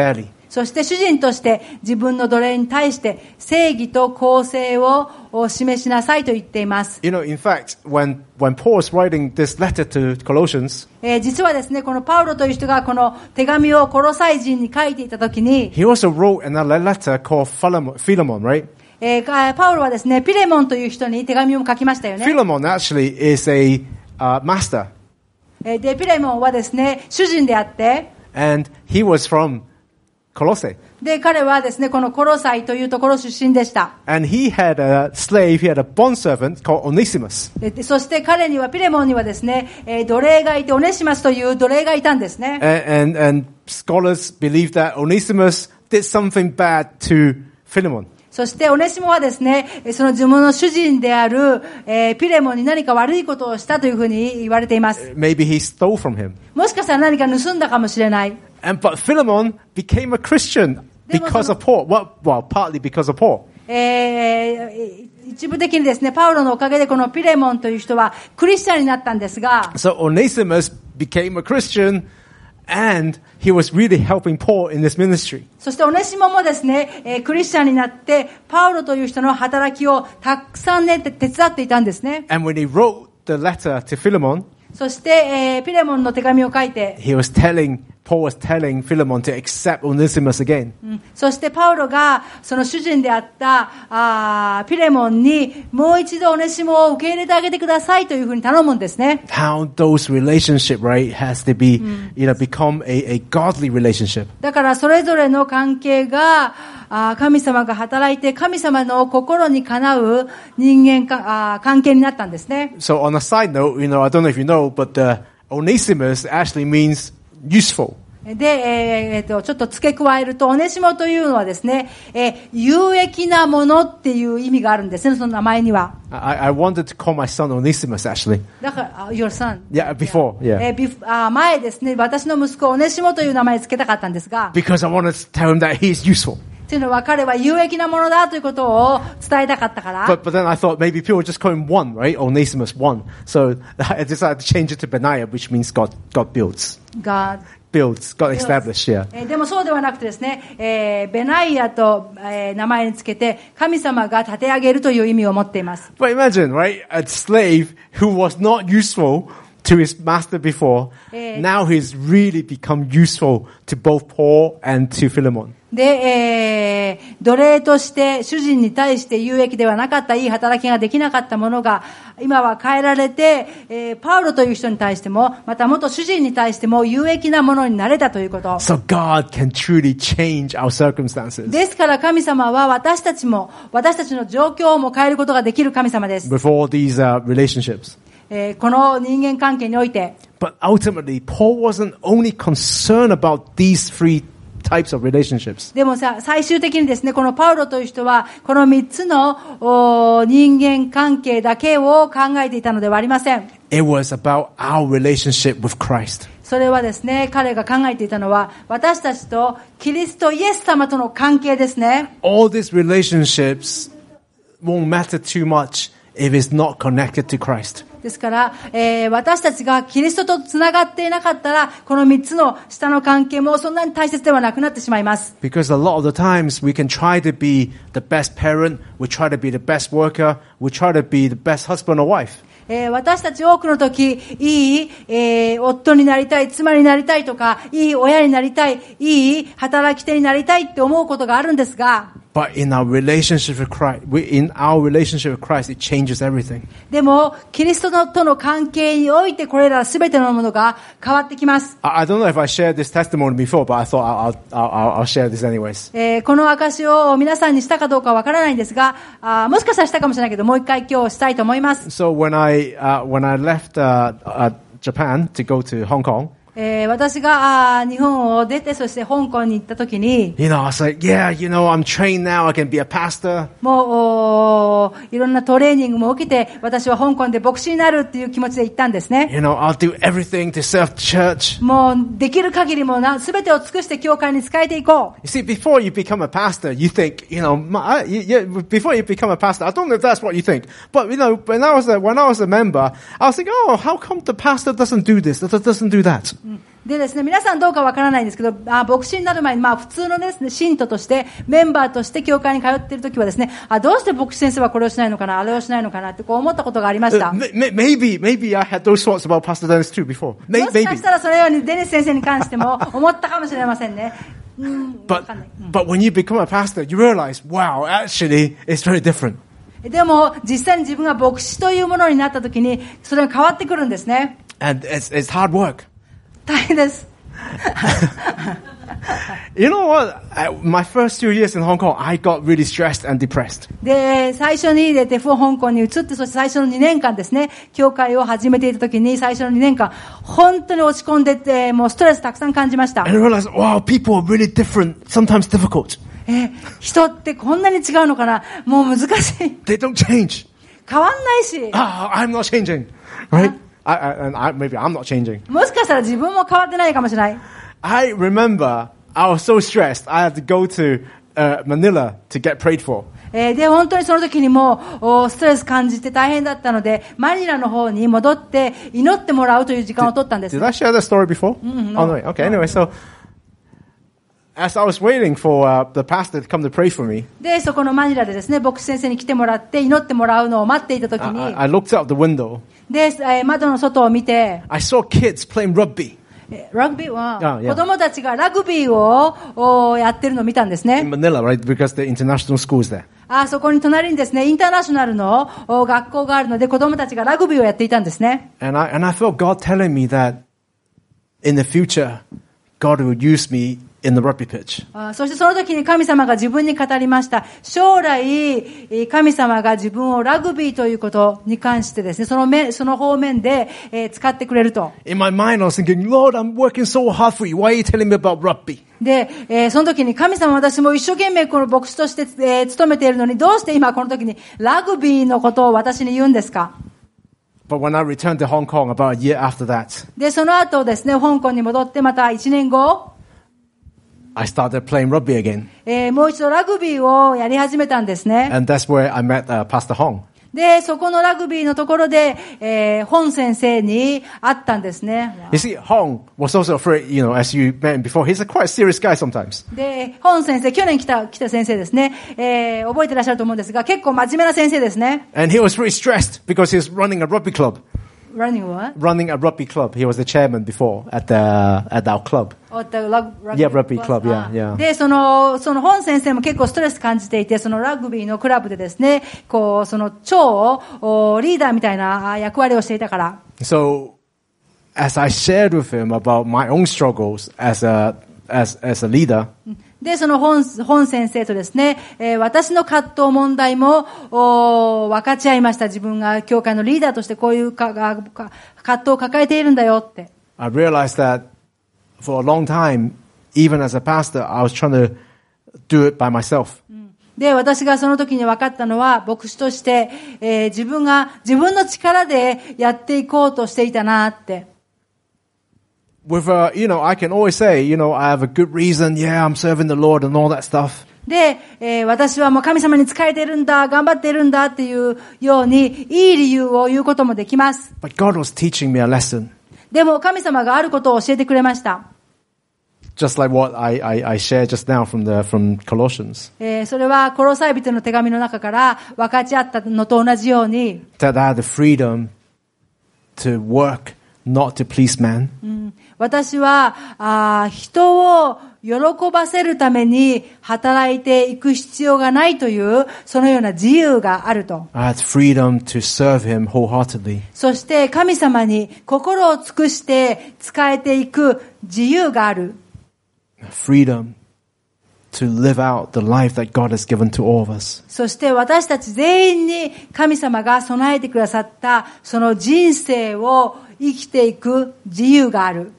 そして主人として自分の奴隷に対して正義と公正を示しなさいと言っています。 You know, in fact, when Paul is writing this letter to Colossians, 実はですね、このパウロという人がこの手紙をコロサイ人に書いていたときに、 he also wrote another letter called Philemon, right? パウロはですね、ピレモンという人に手紙を書きましたよね。 Philemon actually is a master. で、ピレモンはですね、主人であって、 And he was from Colossae. で、彼はですね、このコロサイというところ出身でした。 And he had a slave, he had a bondservant called Onesimus. で、そして彼には、ピレモンにはですね、奴隷がいて、オネシマスという奴隷がいたんですね。 And scholars believe that Onesimus did something bad to Philemon. そしてオネシモはですね、その自分の主人である、ピレモンに何か悪いことをしたというふうに言われています。 Maybe he stole from him. もしかしたら何か盗んだかもしれない。 But Philemon became a Christian because of Paul. Well, partly because of Paul. 一部的にですね、パウロのおかげでこのピレモンという人はクリスチャンになったんですが、 So Onesimus became a Christian and he was really helping Paul in this ministry. そしてオネシモもですね、クリスチャンになってパウロという人の働きをたくさんね、手伝っていたんですね。 And when he wrote the letter to Philemon, そして、ピレモンの手紙を書いて、 Paul was telling Philemon to accept Onesimus again. そしてパウロがその主人であったピレモンにもう一度オネシモを受け入れてあげてくださいというふうに頼むんですね。 How those relationship, right, has to be, become a godly relationship. だからそれぞれの関係が神様が働いて神様の心にかなう関係になったんですね。 So on a side note, I don't know if you know, but Onesimus actually means useful. で、ちょっと付け加えると、オネシモというのはですね、有益なものっていう意味があるんですね、その名前には。 I wanted to call my son Onesimus, actually. だから、your son. Yeah, before, yeah. 前ですね、私の息子オネシモという名前を付けたかったんですが。 Because I wanted to tell him that he's useful. というのは彼は有益なものだということを伝えたかったから。 But then I thought maybe people would just call him one, right? Onesimus one. So I decided to change it to Benaiah, which means God builds. God established, yeah. でもそうではなくてですね、ベナイアと、名前につけて神様が立て上げるという意味を持っています。 But imagine, right? A slave who was not useful to his master before, now he's really become useful to both Paul and to Philemon. で、奴隷として主人に対して有益ではなかったいい働きができなかったものが今は変えられて、パウロという人に対してもまた元主人に対しても有益なものになれたということ。 So God can truly change our circumstances. ですから神様は私たちの状況も変えることができる神様です。 With all these relationships. この人間関係において。 But ultimately, Paul wasn't only concerned about these three types of relationships. でも最終的にですね、このパウロという人はこの3つの人間関係だけを考えていたのではありません。 It was about our relationship with Christ. それはですね、彼が考えていたのは私たちとキリストイエス様との関係ですね。 All these relationships won't matter too much if it's not connected to Christ. ですから、私たちがキリストとつながっていなかったら、この3つの下の関係もそんなに大切ではなくなってしまいます。 Because a lot of the times we can try to be the best parent, we try to be the best worker, we try to be the best husband or wife. 私たち多くの時、いい、夫になりたい、妻になりたいとか、いい親になりたい、いい働き手になりたいって思うことがあるんですが、 But in our relationship with Christ, it changes everything. でも、キリストとの関係においてこれらすべてのものが変わってきます。 I don't know if I shared this testimony before, but I thought I'll share this anyways. この証を皆さんにしたかどうかわからないんですが、もしかしたらしたかもしれないけど、もう一回今日したいと思います。 So when I left Japan to go to Hong Kong, 私が日本を出てそして香港に行った時に I was like, yeah, I'm trained now, I can be a pastor. もういろんなトレーニングも受けて私は香港で牧師になるっていう気持ちで行ったんですね。 I'll do everything to serve the church. もうできる限りも全てを尽くして教会に仕えていこう。 You see, before you become a pastor, you think, before you become a pastor, I don't know if that's what you think, but when I was a member, I was like, oh, how come the pastor doesn't do this, doesn't do that? でですね、皆さんどうかわからないんですけど、牧師になる前に、普通のですね、信徒として、メンバーとして教会に通っているときはですね、どうして牧師先生はこれをしないのかな、あれをしないのかなってこう思ったことがありました。 Maybe I had those thoughts about Pastor Dennis too before. もしかしたらそのようにデニス先生に関しても思ったかもしれませんね。 But when you become a pastor, you realize, wow, actually, it's very different. でも、実際に自分が牧師というものになったときに、それが変わってくるんですね。 And it's hard work. 大変です。 You know what? My first 2 years in Hong Kong, I got really stressed and depressed. で、最初に香港に移って、そして最初の2年間ですね、教会を始めていたときに、最初の2年間、本当に落ち込んでて、もうストレスたくさん感じました。 And I realized, wow, people are really different, sometimes difficult. 人ってこんなに違うのかな、もう難しい。 They don't change. 変わんないし。 I'm not changing, right? Maybe I'm not changing. もしかしたら自分も変わってないかもしれない。 I remember I was so stressed. I had to go to Manila to get prayed for. で、本当にその時にもストレス感じて大変だったので、マニラの方に戻って祈ってもらうという時間を取ったんです。 Did I share that story before? No. Oh, no. Okay, anyway, so as I was waiting for the pastor to come to pray for me, で、そこのマニラでですね、牧師先生に来てもらって祈ってもらうのを待っていた時に、 I looked out the window. で、窓の外を見て、 I saw kids playing rugby. ラグビーは、 yeah. 子供たちがラグビーをやってるのを見たんですね。 In Manila, right? Because the international schools there. そこに隣にですね、インターナショナルの学校があるので、子供たちがラグビーをやっていたんですね。 And I felt God telling me that in the future, God will use me in the rugby pitch. そしてその時に神様が自分に語りました。将来、神様が自分をラグビーということに関してですね、その方面で、使ってくれると。 In my mind, I was thinking, Lord, I'm working so hard for you. Why are you telling me about rugby? で、その時に神様、私も一生懸命この牧師として、務めているのに、どうして今この時にラグビーのことを私に言うんですか？ But when I returned to Hong Kong about a year after that, で、その後ですね、香港に戻ってまた1年後、 I started playing rugby again. もう一度ラグビーをやり始めたんですね。 And that's where I met Pastor Hong. で、そこのラグビーのところで、本先生に会ったんですね。 You see, Hong was also afraid, as you met him before, he's a quite serious guy sometimes. で、本先生、去年来た先生ですね。覚えてらっしゃると思うんですが、結構真面目な先生ですね。 And he was really stressed because he was running a rugby club. Running what? Running a rugby club. He was the chairman before at our club. Yeah, rugby club, yeah. で、その本先生も結構ストレス感じていて、そのラグビーのクラブでですね、その長リーダーみたいな役割をしていたから。 So, as I shared with him about my own struggles as a leader, で、その本先生とですね、私の葛藤問題も分かち合いました。自分が教会のリーダーとしてこういう葛藤を抱えているんだよって。 I realized that for a long time, even as a pastor, I was trying to do it by myself. で、私がその時に分かったのは、牧師として、自分の力でやっていこうとしていたなって。 With I can always say, I have a good reason. Yeah, I'm serving the Lord and all that stuff. で、私はもう神様に仕えているんだ、頑張っているんだっていうように、いい理由を言うこともできます。 But God was teaching me a lesson. でも神様があることを教えてくれました。 Just like what I shared just now from Colossians. それはコロサイ人の手紙の中から分かち合ったのと同じように。 That I had the freedom to work, not to please man. 私は人を喜ばせるために働いていく必要がないというそのような自由があると。 I had freedom to serve him wholeheartedly. そして神様に心を尽くして仕えていく自由がある。 Freedom to live out the life that God has given to all of us. そして私たち全員に神様が備えてくださったその人生を生きていく自由がある。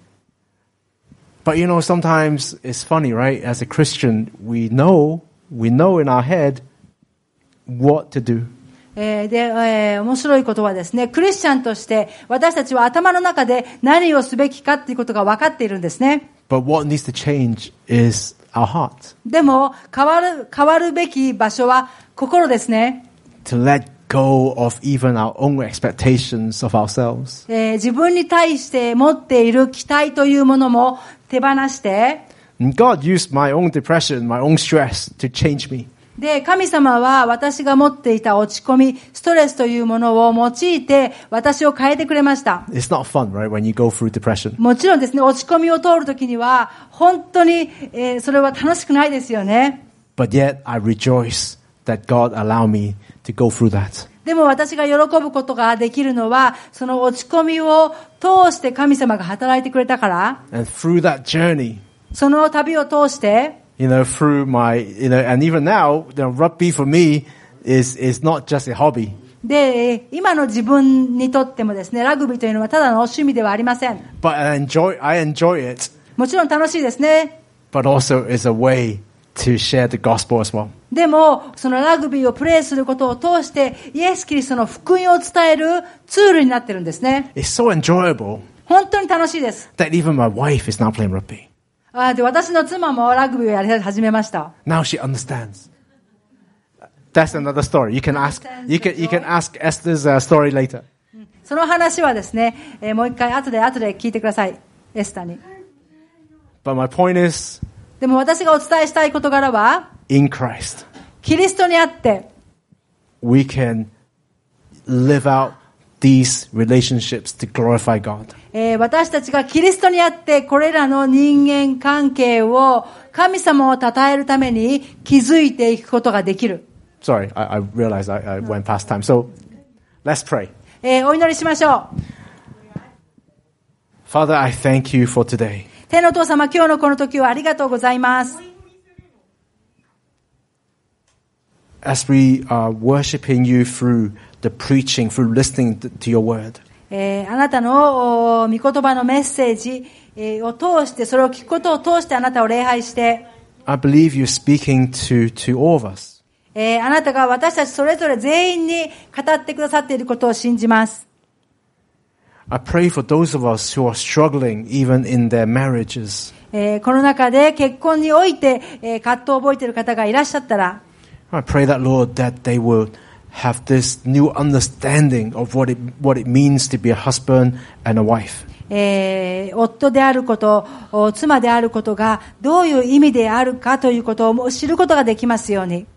But sometimes it's funny, right? As a Christian, we know in our head what to do. で、面白いことはですね、クリスチャンとして私たちは頭の中で何をすべきかっていうことが分かっているんですね。 But what needs to change is our heart. でも変わるべき場所は心ですね。 To let go of even our own expectations of ourselves. 自分に対して持っている期待というものも手放して、 And God used my own depression, my own stress to change me. で、神様は私が持っていた落ち込み、ストレスというものを用いて私を変えてくれました。 It's not fun, right, when you go through depression. もちろんですね、落ち込みを通るときには本当に、それは楽しくないですよね。 But yet I rejoice that God allowed me to go through that. でも私が喜ぶことができるのは、その落ち込みを通して神様が働いてくれたから。 And through that journey, その旅を通して、 through my, and even now, rugby for me is not just a hobby. で、今の自分にとってもですね、ラグビーというのはただの趣味ではありません。 But I enjoy it. もちろん楽しいですね。 But also is a way to share the gospel as well. でも、そのラグビーをプレーすることを通して、イエス・キリストの福音を伝えるツールになってるんですね。 It's so enjoyable 本当に楽しいです。 that even my wife is now playing rugby. で、私の妻もラグビーをやり始めました。 Now she understands. That's another story. You can ask Esther's story later. その話はですね、もう一回後で聞いてください。エスタに。 But my point is, でも私がお伝えしたい事柄は、 in Christ, キリストにあって、 we can live out these relationships to glorify God. 私たちがキリストにあってこれらの人間関係を神様を称えるために築いていくことができる。 Sorry, I realized I went past time. So, let's pray. お祈りしましょう。 Father, I thank you for today. 天のお父様、今日のこの時をありがとうございます。 As we are worshiping you through the preaching, through listening to your word. あなたの御言葉のメッセージを通して、それを聞くことを通してあなたを礼拝して、 I believe you're speaking to all of us. あなたが私たちそれぞれ全員に語ってくださっていることを信じます。 I pray for those of us who are struggling even in their marriages. この中で結婚において葛藤を覚えている方がいらっしゃったら、 I pray that, Lord, that they will have this new understanding of what it means to be a husband and a wife. 夫であること、妻であることがどういう意味であるかということを知ることができますように。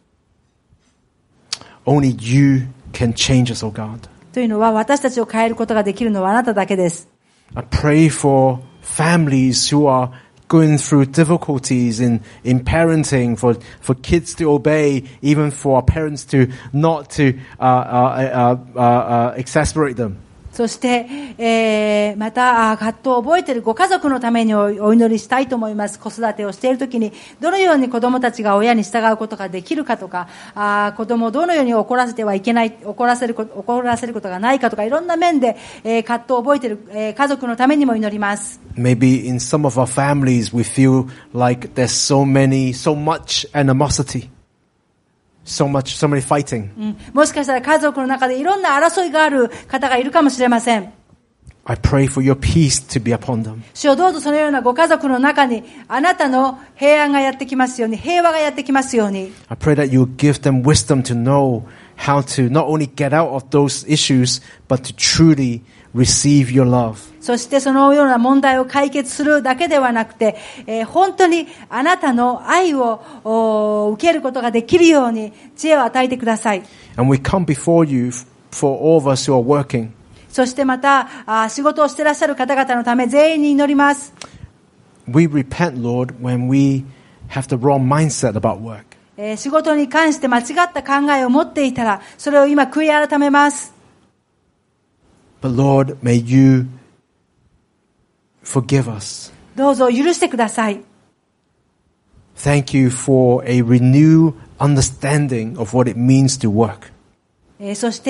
Only you can change us, O God. というのは私たちを変えることができるのはあなただけです。 I pray for families who are going through difficulties in parenting, for kids to obey, even for our parents to not to exasperate them. そして、また葛藤を覚えているご家族のためにお祈りしたいと思います。子育てをしているときにどのように子供たちが親に従うことができるかとか、子供をどのように怒らせてはいけない、怒らせることがないかとか、いろんな面で、葛藤を覚えている、家族のためにも祈ります。 Maybe in some of our families we feel like there's so much animosity. So many fighting. もしかしたら家族の中でいろんな争いがある方がいるかもしれません。 I pray for your peace to be upon them. 主よ、どうぞそのようなご家族の中にあなたの平安がやってきますように、平和がやってきますように。 I pray that you give them wisdom to know how to not only get out of those issues, but to truly receive your love. そしてそのような問題を解決するだけではなくて、本当にあなたの愛を受けることができるように知恵を与えてください。 And we come before you for all of us who are working. そしてまた仕事をしていらっしゃる方々のため全員に祈ります。 We repent, Lord, when we have the wrong mindset about work. 仕事に関して間違った考えを持っていたら、それを今悔い改めます。 But Lord, may you forgive us. どうぞ許してください。 Thank you for a renewed understanding of what it means to work. そして、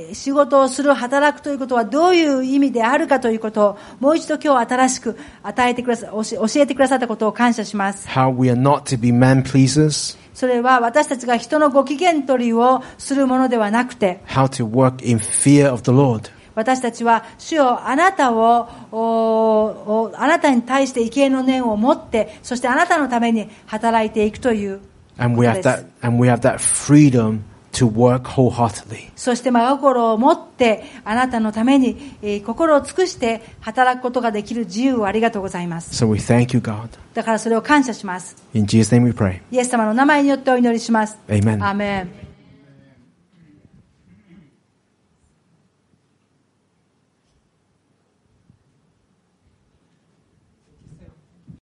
仕事をする、働くということはどういう意味であるかということをもう一度今日新しく教えてくださったことを感謝します。 How we are not to be man pleasers. それは私たちが人のご機嫌取りをするものではなくて、 How to work in fear of the Lord. 私たちは主よ、あなたに対して畏敬の念を持って、そしてあなたのために働いていくということです。 And we have that freedom to to work wholeheartedly. そして真心を持ってあなたのために、心を尽くして働くことができる自由をありがとうございます。 So we thank you, God. だからそれを感謝します。 In Jesus' name we pray. イエス様の名前によってお祈りします。 Amen. アーメン。